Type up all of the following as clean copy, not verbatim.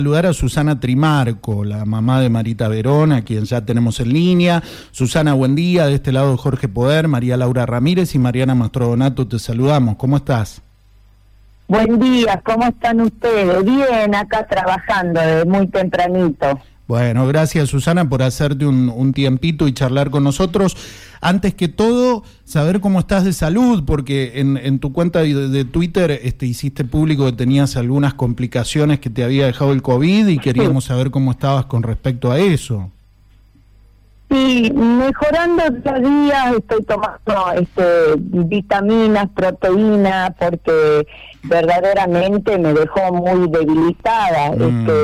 Saludar a Susana Trimarco, la mamá de Marita Verón, a quien ya tenemos en línea. Susana, buen día. De este lado Jorge Poder, María Laura Ramírez y Mariana Mastrodonato, te saludamos. ¿Cómo estás? Buen día, ¿cómo están ustedes? Bien, acá trabajando desde muy tempranito. Bueno, gracias Susana por hacerte un tiempito y charlar con nosotros. Antes que todo, saber cómo estás de salud, porque en tu cuenta de Twitter hiciste público que tenías algunas complicaciones que te había dejado el COVID y queríamos saber cómo estabas con respecto a eso. Sí, mejorando día a día, estoy tomando vitaminas, proteínas, porque verdaderamente me dejó muy debilitada.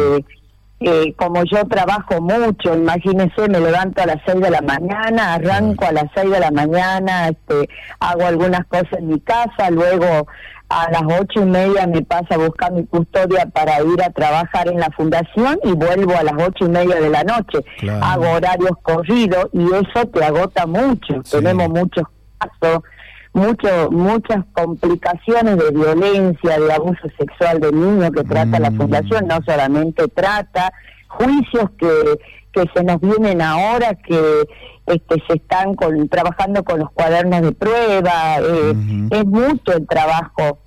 Como yo trabajo mucho, imagínense, me levanto a las 6 de la mañana, arranco a las 6 de la mañana, hago algunas cosas en mi casa, luego a las 8:30 me paso a buscar mi custodia para ir a trabajar en la fundación y vuelvo a las 8:30 de la noche. Claro. Hago horarios corridos y eso te agota mucho. Sí. Tenemos muchos casos, muchas complicaciones de violencia, de abuso sexual de niños que trata la fundación, no solamente trata, juicios que se nos vienen ahora, que se están trabajando con los cuadernos de prueba, es mucho el trabajo,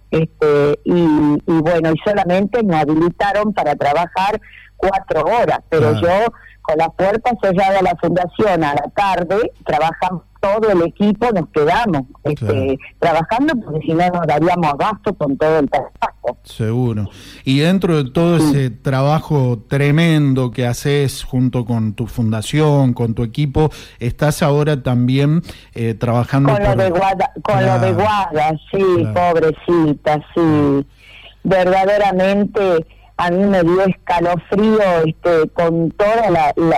y bueno, y solamente me habilitaron para trabajar 4 horas, pero yo con la puerta cerrada de la fundación a la tarde, trabajamos todo el equipo, nos quedamos trabajando, porque si no nos daríamos abasto con todo el trabajo. Seguro. Y dentro de todo ese trabajo tremendo que haces junto con tu fundación, con tu equipo, estás ahora también trabajando con lo de Guada, sí, pobrecita, sí. Verdaderamente a mí me dio escalofrío con toda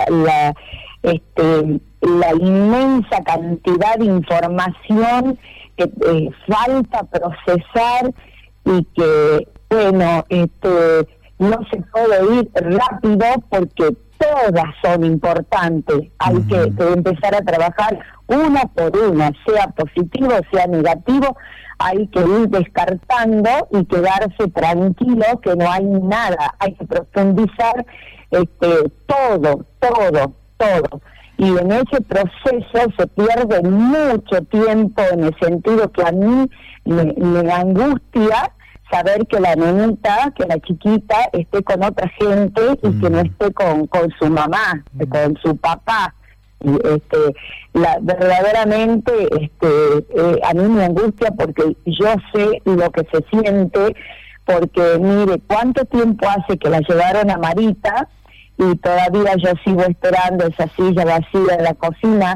la inmensa cantidad de información que falta procesar y que, bueno, no se puede ir rápido porque todas son importantes. Hay que empezar a trabajar una por una, sea positivo, sea negativo, hay que ir descartando y quedarse tranquilo que no hay nada, hay que profundizar todo. Y en ese proceso se pierde mucho tiempo, en el sentido que a mí me angustia saber que la nenita, que la chiquita esté con otra gente y que no esté con su mamá, con su papá. Y verdaderamente a mí me angustia porque yo sé lo que se siente, porque mire, cuánto tiempo hace que la llevaron a Marita y todavía yo sigo esperando esa silla vacía en la cocina,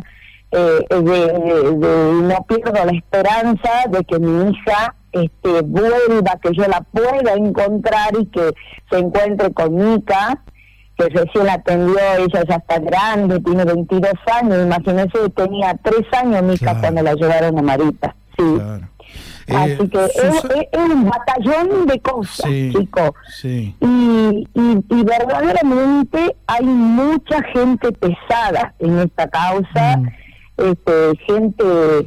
no pierdo la esperanza de que mi hija vuelva, que yo la pueda encontrar y que se encuentre con Mica, que recién la atendió, ella ya está grande, tiene 22 años, imagínense, tenía 3 años Mica cuando la llevaron a Marita, sí. Claro. Así que es un batallón de cosas, chicos. Sí. Y verdaderamente hay mucha gente pesada en esta causa, gente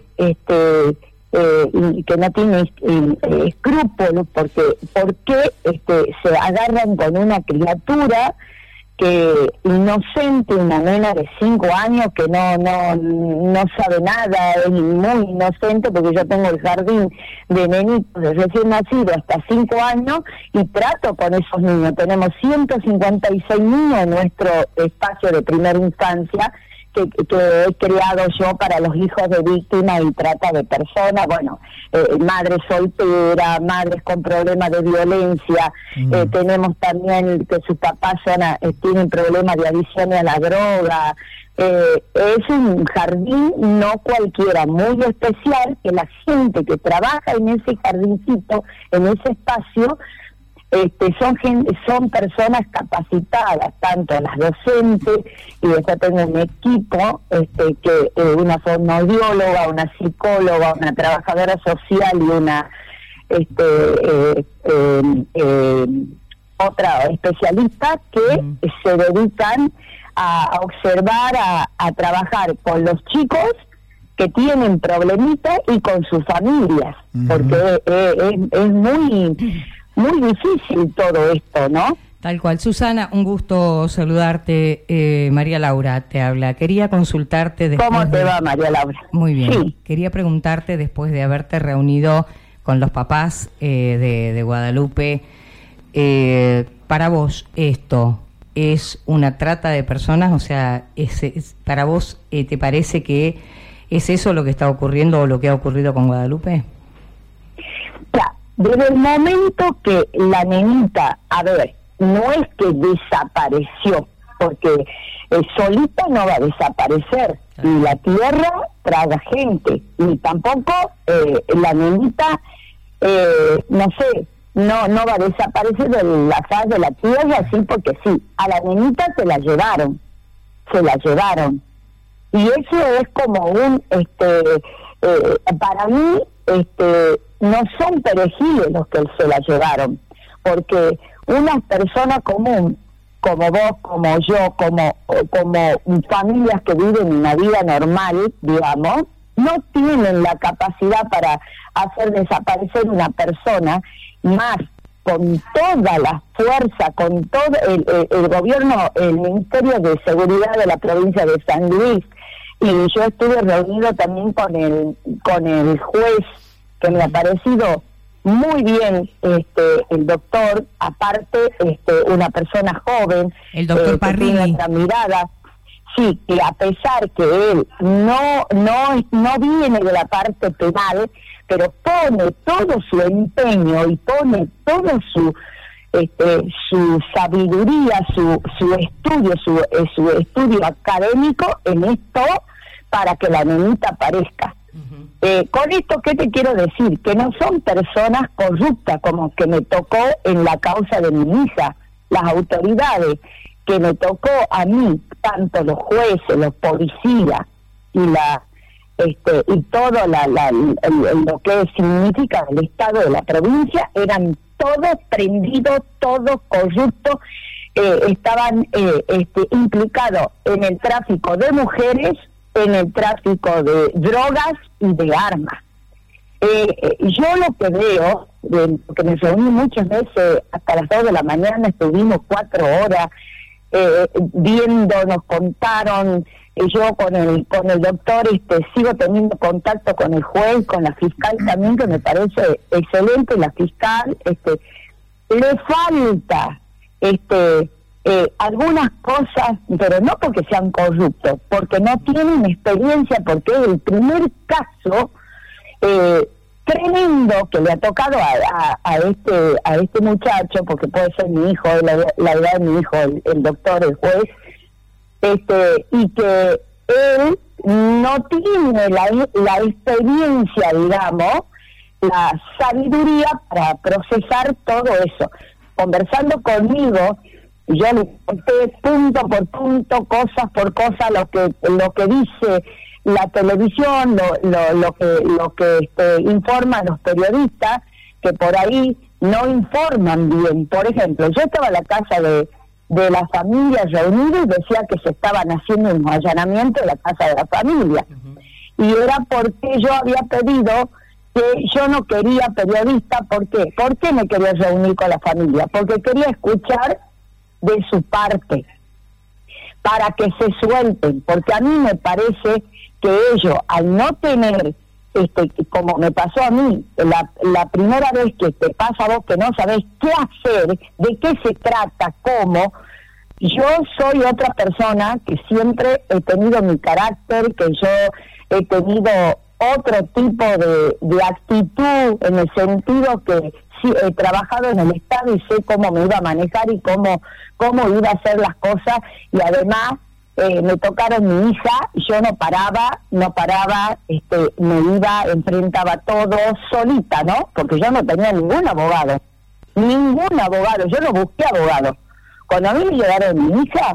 que no tiene escrúpulos, porque ¿por qué se agarran con una criatura que inocente, una nena de 5 años que no sabe nada, es muy inocente, porque yo tengo el jardín de nenitos de recién nacido hasta 5 años y trato con esos niños? Tenemos 156 niños en nuestro espacio de primera infancia que he creado yo para los hijos de víctimas y trata de personas, bueno, madres solteras, madres con problemas de violencia, tenemos también que sus papás tienen problemas de adicción a la droga. Es un jardín no cualquiera, muy especial, que la gente que trabaja en ese jardincito, en ese espacio, son personas capacitadas, tanto las docentes, y después tengo un equipo, que una fonoaudióloga, una psicóloga, una trabajadora social y una otra especialista que se dedican a observar, a trabajar con los chicos que tienen problemitas y con sus familias, porque es muy difícil todo esto, ¿no? Tal cual. Susana, un gusto saludarte. María Laura te habla. Quería consultarte después. ¿Cómo te va, María Laura? Muy bien. Sí. Quería preguntarte, después de haberte reunido con los papás de Guadalupe, para vos esto es una trata de personas, o sea, para vos ¿te parece que es eso lo que está ocurriendo o lo que ha ocurrido con Guadalupe? Ya, desde el momento que la nenita, a ver, no es que desapareció, porque solita no va a desaparecer, y la tierra traga gente, y tampoco la nenita, no sé, no va a desaparecer de la faz de la tierra, así porque sí. A la nenita se la llevaron, y eso es como un, para mí, no son perejiles los que se la llevaron, porque una persona común, como vos, como yo, como familias que viven una vida normal, digamos, no tienen la capacidad para hacer desaparecer una persona, más con toda la fuerza, con todo el gobierno, el Ministerio de Seguridad de la provincia de San Luis, y yo estuve reunido también con el juez, que me ha parecido muy bien, el doctor, aparte, una persona joven, el doctor que tiene otra mirada. Sí, que a pesar que él no viene de la parte penal, pero pone todo su empeño y pone todo su sabiduría, su estudio académico en esto para que la nenita aparezca. Con esto, ¿qué te quiero decir? Que no son personas corruptas como que me tocó en la causa de mi hija, las autoridades que me tocó a mí, tanto los jueces, los policías y y todo lo que significa el Estado de la provincia, eran todos prendidos, todos corruptos, estaban implicados en el tráfico de mujeres, en el tráfico de drogas y de armas. Yo lo que veo, porque me reuní muchas veces hasta las 2 de la mañana, estuvimos 4 horas viendo, nos contaron, yo con el doctor sigo teniendo contacto con el juez, con la fiscal también, que me parece excelente. La fiscal le falta algunas cosas, pero no porque sean corruptos, porque no tienen experiencia, porque es el primer caso tremendo que le ha tocado a este muchacho, porque puede ser mi hijo, la edad de mi hijo, el doctor, el juez, y que él no tiene la experiencia, digamos, la sabiduría para procesar todo eso. Conversando conmigo, yo le conté punto por punto, cosas por cosas, lo que dice la televisión, lo que informan los periodistas, que por ahí no informan bien. Por ejemplo, yo estaba en la casa de la familia reunida y decía que se estaban haciendo unos allanamientos en la casa de la familia. Y era porque yo había pedido que yo no quería periodista. ¿Por qué? ¿Por qué me quería reunir con la familia? Porque quería escuchar de su parte, para que se suelten, porque a mí me parece que ellos, al no tener, como me pasó a mí, la primera vez que te pasa a vos que no sabés qué hacer, de qué se trata, cómo, yo soy otra persona que siempre he tenido mi carácter, que yo he tenido otro tipo de actitud, en el sentido que sí, he trabajado en el Estado y sé cómo me iba a manejar y cómo iba a hacer las cosas, y además me tocaron mi hija, yo no paraba, me iba, enfrentaba todo solita, ¿no? Porque yo no tenía ningún abogado, yo no busqué abogado. Cuando a mí me llegaron mi hija,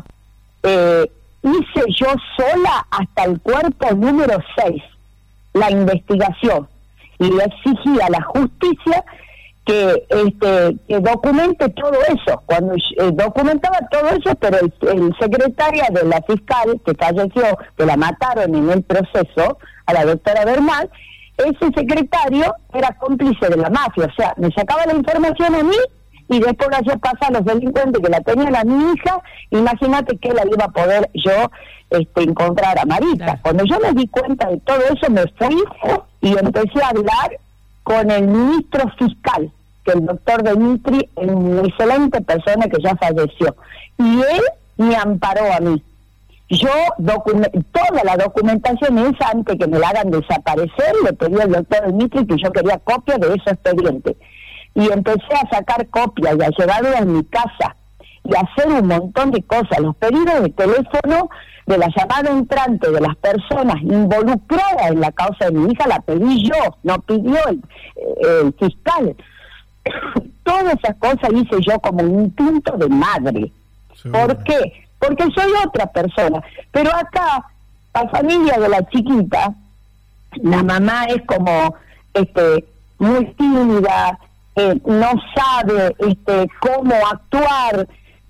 hice yo sola hasta el cuerpo número 6, la investigación, y le exigí a la justicia que documente todo eso. Cuando documentaba todo eso, pero el secretaria de la fiscal que falleció, que la mataron en el proceso, a la doctora Bernal, ese secretario era cómplice de la mafia, o sea, me sacaba la información a mí y después lo hacía pasar a los delincuentes que la tenían a mi hija. Imagínate que la iba a poder yo encontrar a Marita. Claro. Cuando yo me di cuenta de todo eso, me fui y empecé a hablar con el ministro fiscal, que el doctor Dimitri es una excelente persona que ya falleció, y él me amparó a mí. Yo, toda la documentación esa, antes que me la hagan desaparecer, le pedí al doctor Dimitri que yo quería copia de ese expediente. Y empecé a sacar copias y a llevarlo en mi casa y a hacer un montón de cosas. Los pedidos de teléfono de la llamada entrante de las personas involucradas en la causa de mi hija la pedí yo, no pidió el fiscal. Todas esas cosas hice yo como un instinto de madre. ¿Por qué? Porque soy otra persona. Pero acá, la familia de la chiquita, la mamá es como muy tímida, no sabe cómo actuar,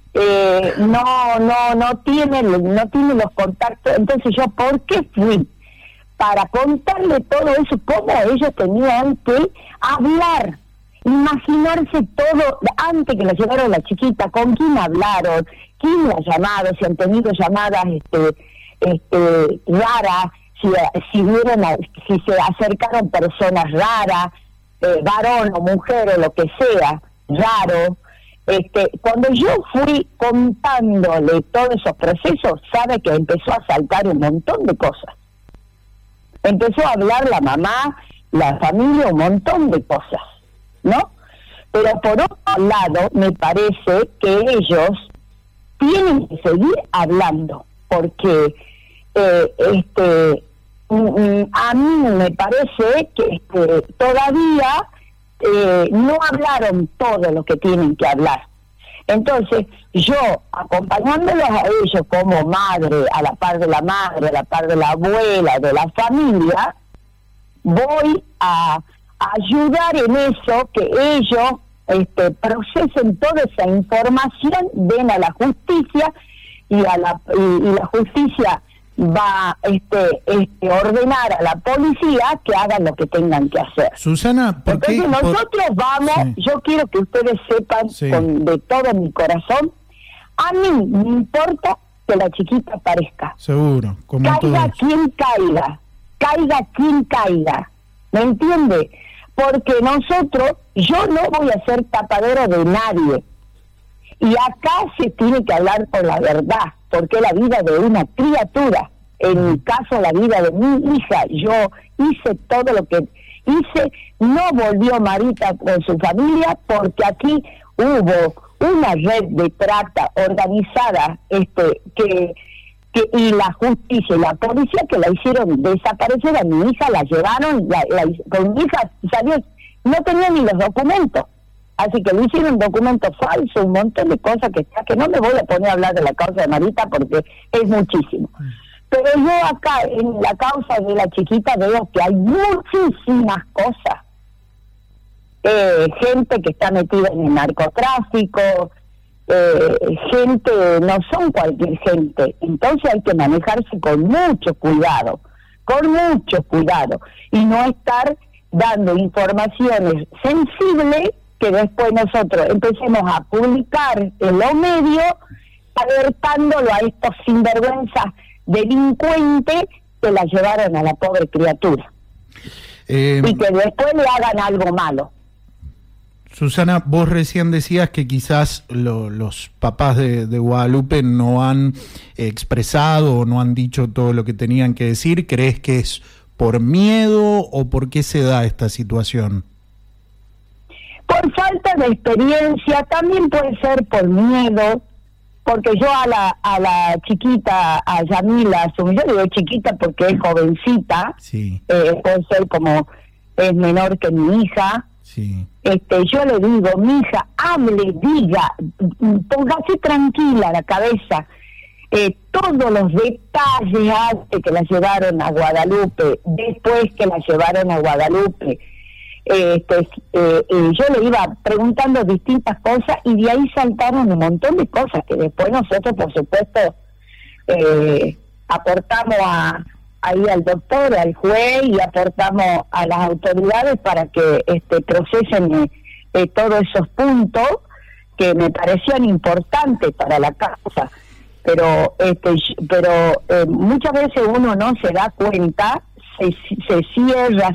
no tiene los contactos. Entonces yo, ¿por qué fui? Para contarle todo eso, cómo ellos tenían que hablar, imaginarse todo, antes que la llevaron la chiquita, con quién hablaron, quién la ha llamado, si han tenido llamadas raras, si se acercaron personas raras, varón o mujer o lo que sea, raro. Cuando yo fui contándole todos esos procesos, sabe que empezó a saltar un montón de cosas. Empezó a hablar la mamá, la familia, un montón de cosas, ¿no? Pero por otro lado, me parece que ellos tienen que seguir hablando, porque a mí me parece que todavía no hablaron todo lo que tienen que hablar. Entonces, yo, acompañándolos a ellos como madre, a la par de la madre, a la par de la abuela, de la familia, voy a ayudar en eso, que ellos procesen toda esa información, den a la justicia, y la justicia va a ordenar a la policía que hagan lo que tengan que hacer. Susana, ¿por qué? Entonces nosotros vamos, sí. Yo quiero que ustedes sepan, sí, de todo mi corazón, a mí me importa que la chiquita aparezca. Seguro, como caiga todos. Quien caiga, caiga quien caiga, ¿me entiende? Porque nosotros, yo no voy a ser tapadero de nadie, y acá se tiene que hablar con la verdad, porque la vida de una criatura, en mi caso la vida de mi hija, yo hice todo lo que hice, no volvió Marita con su familia, porque aquí hubo una red de trata organizada, y la justicia y la policía que la hicieron desaparecer a mi hija, la llevaron, con mi hija salió, no tenía ni los documentos. Así que le hicieron documentos falsos, un montón de cosas que no me voy a poner a hablar de la causa de Marita porque es muchísimo. Pero yo acá en la causa de la chiquita veo que hay muchísimas cosas. Gente que está metida en el narcotráfico, gente, no son cualquier gente. Entonces hay que manejarse con mucho cuidado, y no estar dando informaciones sensibles que después nosotros empecemos a publicar en los medios, alertándolo a estos sinvergüenzas delincuentes que la llevaron a la pobre criatura. Y que después le hagan algo malo. Susana, vos recién decías que quizás los papás de Guadalupe no han expresado o no han dicho todo lo que tenían que decir. ¿Crees que es por miedo o por qué se da esta situación? Por falta de experiencia, también puede ser por miedo, porque yo a la chiquita, a Yamila, yo le digo chiquita porque es jovencita, sí, puede ser como es menor que mi hija, sí. Yo le digo, mi hija, hable, diga, póngase tranquila la cabeza, todos los detalles antes que la llevaron a Guadalupe, después que la llevaron a Guadalupe, yo le iba preguntando distintas cosas y de ahí saltaron un montón de cosas que después nosotros, por supuesto, aportamos ahí al doctor, al juez, y aportamos a las autoridades para que procesen todos esos puntos, que me parecían importantes para la causa, pero muchas veces uno no se da cuenta, se cierra,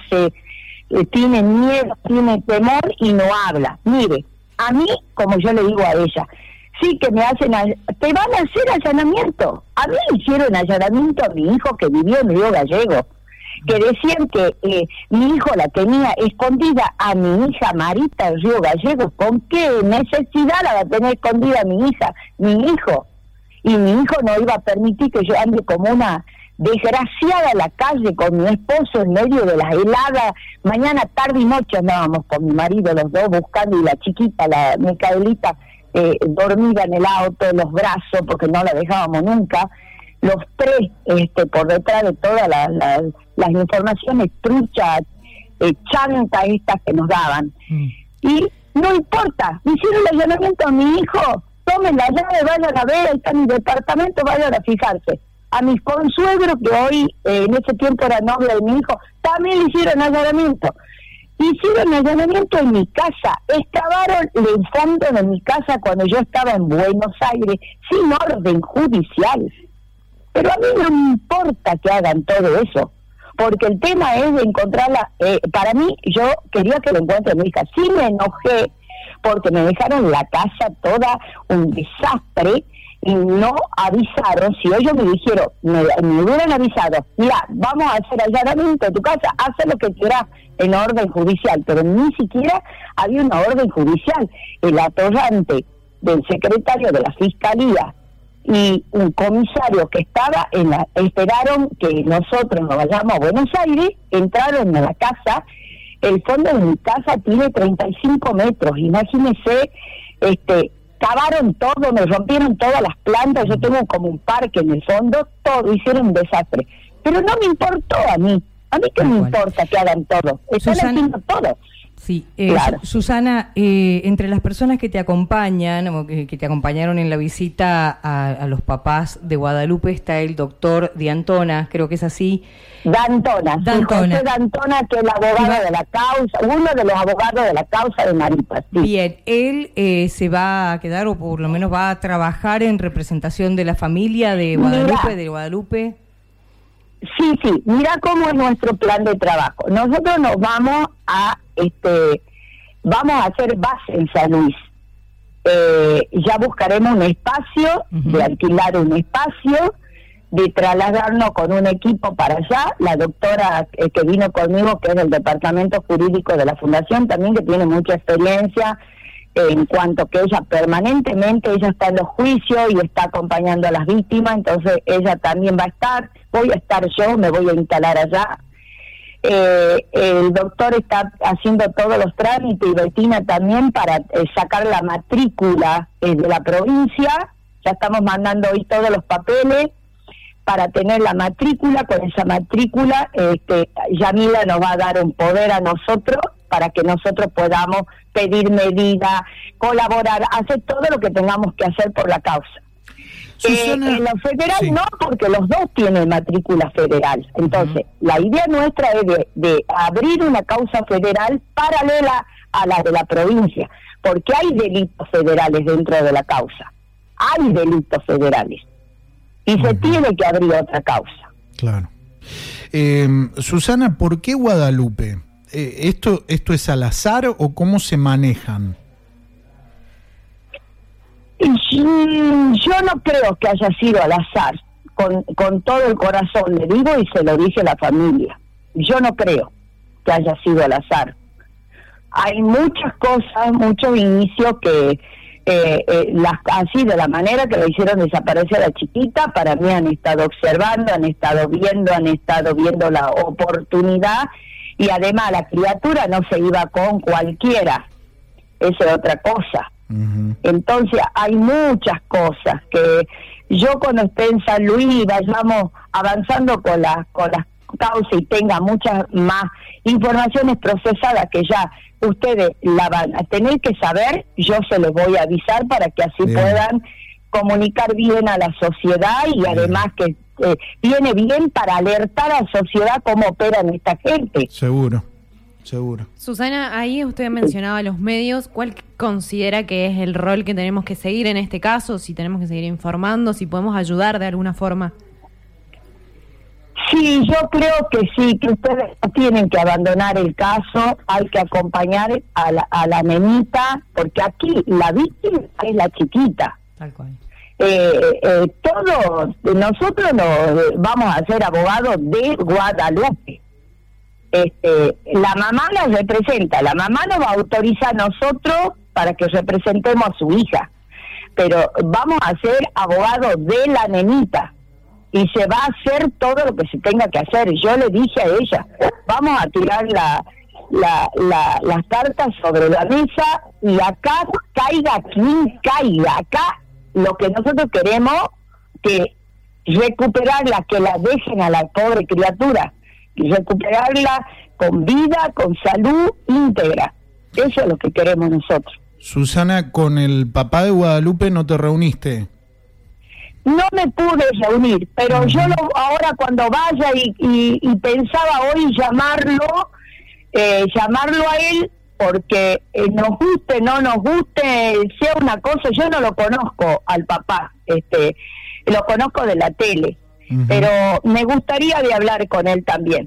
tiene miedo, tiene temor y no habla. Mire, a mí, como yo le digo a ella, sí que me hacen, te van a hacer allanamiento. A mí me hicieron allanamiento a mi hijo que vivió en Río Gallego, que decían que mi hijo la tenía escondida a mi hija Marita en Río Gallego. ¿Con qué necesidad la va a tener escondida mi hijo? Y mi hijo no iba a permitir que yo ande como una desgraciada a la calle con mi esposo en medio de las heladas. Mañana, tarde y noche andábamos con mi marido los dos buscando, y la chiquita, la Micaelita, dormida en el auto, en los brazos, porque no la dejábamos nunca. Los tres, por detrás de todas las informaciones truchas, chantas estas que nos daban. Y no importa, me hicieron el allanamiento a mi hijo, tomen la llave, vayan a ver, ahí está mi departamento, vayan a fijarse. A mis consuegros, que hoy, en ese tiempo era novia de mi hijo, también le hicieron allanamiento. Hicieron allanamiento en mi casa, excavaron el fondo de mi casa cuando yo estaba en Buenos Aires, sin orden judicial. Pero a mí no me importa que hagan todo eso, porque el tema es de encontrarla. Para mí, yo quería que lo encuentre mi hija. Sí me enojé porque me dejaron la casa toda un desastre y no avisaron. Si ellos me dijeron, me hubieran avisado, mira, vamos a hacer allanamiento de tu casa, haz lo que quieras en orden judicial, pero ni siquiera había una orden judicial. El atorrante del secretario de la Fiscalía y un comisario que estaba esperaron que nosotros nos vayamos a Buenos Aires, entraron a la casa. El fondo de mi casa tiene 35 metros, imagínense, cavaron todo, me rompieron todas las plantas, yo tengo como un parque en el fondo, todo, hicieron un desastre. Pero no me importó a mí qué me importa que hagan todo, están haciendo todo. Sí, claro. Susana, entre las personas que te acompañan, o que te acompañaron en la visita a los papás de Guadalupe, está el doctor D'Antona, creo que es así. D'Antona, José D'Antona, que es el abogado de la causa, uno de los abogados de la causa de Marita. Sí. Bien, él se va a quedar, o por lo menos va a trabajar en representación de la familia de Guadalupe, Sí, mira cómo es nuestro plan de trabajo. Nosotros nos vamos a hacer base en San Luis. Ya buscaremos un espacio, de alquilar un espacio, de trasladarnos con un equipo para allá. La doctora que vino conmigo, que es del departamento jurídico de la Fundación, también, que tiene mucha experiencia, en cuanto que ella permanentemente, ella está en los juicios y está acompañando a las víctimas, entonces ella también va a estar, voy a estar yo, me voy a instalar allá. El doctor está haciendo todos los trámites, y Betina también, para sacar la matrícula de la provincia. Ya estamos mandando hoy todos los papeles para tener la matrícula. Con esa matrícula, Yamila nos va a dar un poder a nosotros para que nosotros podamos pedir medidas, colaborar, hacer todo lo que tengamos que hacer por la causa. Susana, en lo federal no, porque los dos tienen matrícula federal. Entonces, la idea nuestra es de abrir una causa federal paralela a la de la provincia, porque hay delitos federales dentro de la causa. Hay delitos federales. Y se tiene que abrir otra causa. Claro. Susana, ¿por qué Guadalupe? ¿Esto es al azar o cómo se manejan? Yo no creo que haya sido al azar, con todo el corazón le digo, y se lo dice la familia. Yo no creo que haya sido al azar. Hay muchas cosas, muchos inicios que así, de la manera que le hicieron desaparecer a la chiquita, para mí han estado observando, han estado viendo la oportunidad, y además la criatura no se iba con cualquiera, esa es otra cosa. Entonces hay muchas cosas que yo, cuando esté en San Luis y vayamos avanzando con las causas y tenga muchas más informaciones procesadas que ya ustedes la van a tener que saber, yo se los voy a avisar para que así puedan comunicar bien a la sociedad, y además que viene bien para alertar a la sociedad cómo operan esta gente. Seguro. seguro. Susana, ahí usted mencionaba los medios. ¿Cuál considera que es el rol que tenemos que seguir en este caso? Si tenemos que seguir informando, si podemos ayudar de alguna forma. Sí, yo creo que sí, que ustedes no tienen que abandonar el caso, hay que acompañar a la nenita, porque aquí la víctima es la chiquita. Tal cual. Todos nosotros vamos a ser abogados de Guadalupe. La mamá nos representa, la mamá nos va a autorizar a nosotros para que representemos a su hija, pero vamos a ser abogados de la nenita y se va a hacer todo lo que se tenga que hacer. Yo le dije a ella, vamos a tirar las cartas sobre la mesa y acá caiga quien caiga, acá lo que nosotros queremos que recuperarla, que la dejen a la pobre criatura, recuperarla con vida, con salud íntegra. Eso es lo que queremos nosotros. Susana, ¿con el papá de Guadalupe no te reuniste? No me pude reunir, pero yo ahora cuando vaya y pensaba hoy llamarlo a él, porque nos guste, no nos guste, sea una cosa, yo no lo conozco al papá, lo conozco de la tele, pero me gustaría de hablar con él también.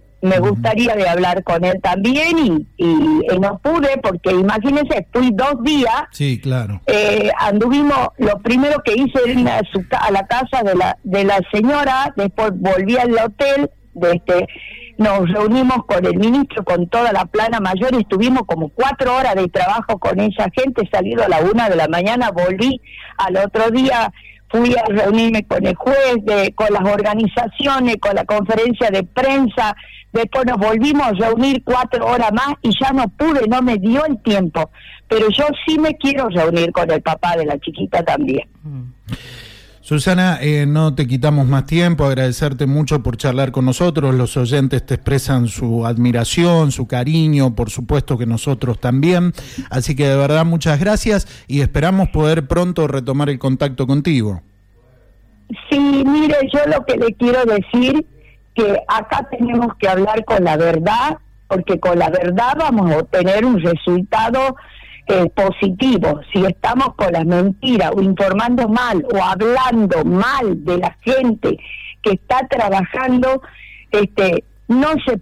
Y no pude porque imagínense, fui 2 días. Sí, claro. Anduvimos, lo primero que hice era ir a la casa de la señora, después volví al hotel, nos reunimos con el ministro, con toda la plana mayor, estuvimos como 4 horas de trabajo con esa gente, salido a la 1 de la mañana, volví al otro día. Fui a reunirme con el juez, con las organizaciones, con la conferencia de prensa. Después nos volvimos a reunir 4 horas más y ya no pude, no me dio el tiempo. Pero yo sí me quiero reunir con el papá de la chiquita también. Susana, no te quitamos más tiempo, agradecerte mucho por charlar con nosotros. Los oyentes te expresan su admiración, su cariño, por supuesto que nosotros también. Así que de verdad muchas gracias y esperamos poder pronto retomar el contacto contigo. Sí, mire, yo lo que le quiero decir que acá tenemos que hablar con la verdad, porque con la verdad vamos a obtener un resultado positivo. Si estamos con las mentiras o informando mal o hablando mal de la gente que está trabajando, no se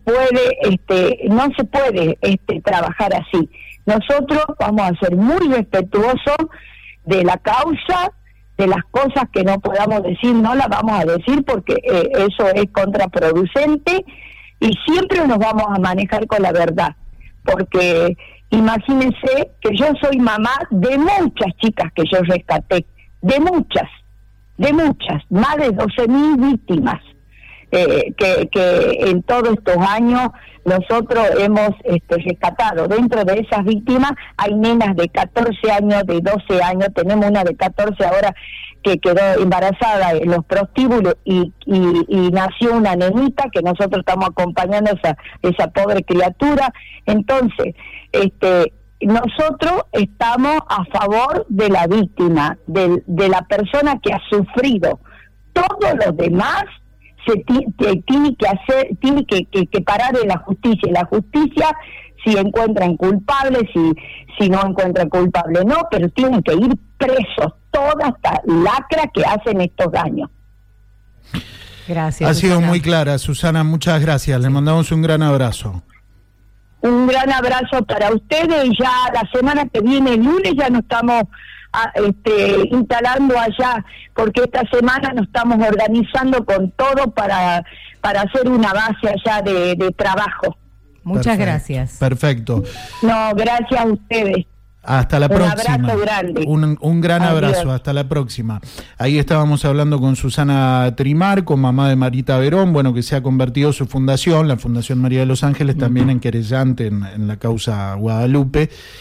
puede trabajar así. Nosotros vamos a ser muy respetuosos de la causa, de las cosas que no podamos decir, no las vamos a decir porque eso es contraproducente, y siempre nos vamos a manejar con la verdad, porque imagínense que yo soy mamá de muchas chicas que yo rescaté, de muchas, más de 12.000 víctimas que en todos estos años nosotros hemos rescatado. Dentro de esas víctimas hay nenas de 14 años, de 12 años, tenemos una de 14 ahora que quedó embarazada en los prostíbulos y nació una nenita que nosotros estamos acompañando a esa pobre criatura. Entonces, nosotros estamos a favor de la víctima, de la persona que ha sufrido. Todos los demás tiene que parar en la justicia. Y la justicia, si encuentran culpables, si no encuentran culpables, no, pero tienen que ir presos toda esta lacra que hacen estos daños. Gracias. Ha sido muy clara, Susana, muchas gracias. Le mandamos un gran abrazo. Un gran abrazo para ustedes. Ya la semana que viene, el lunes, ya nos estamos instalando allá, porque esta semana nos estamos organizando con todo para hacer una base allá de trabajo. Muchas gracias. Perfecto. No, gracias a ustedes. Hasta la próxima. Un abrazo grande. Un gran abrazo, hasta la próxima. Ahí estábamos hablando con Susana Trimarco, mamá de Marita Verón, bueno, que se ha convertido su fundación, la Fundación María de los Ángeles, también en querellante en la causa Guadalupe.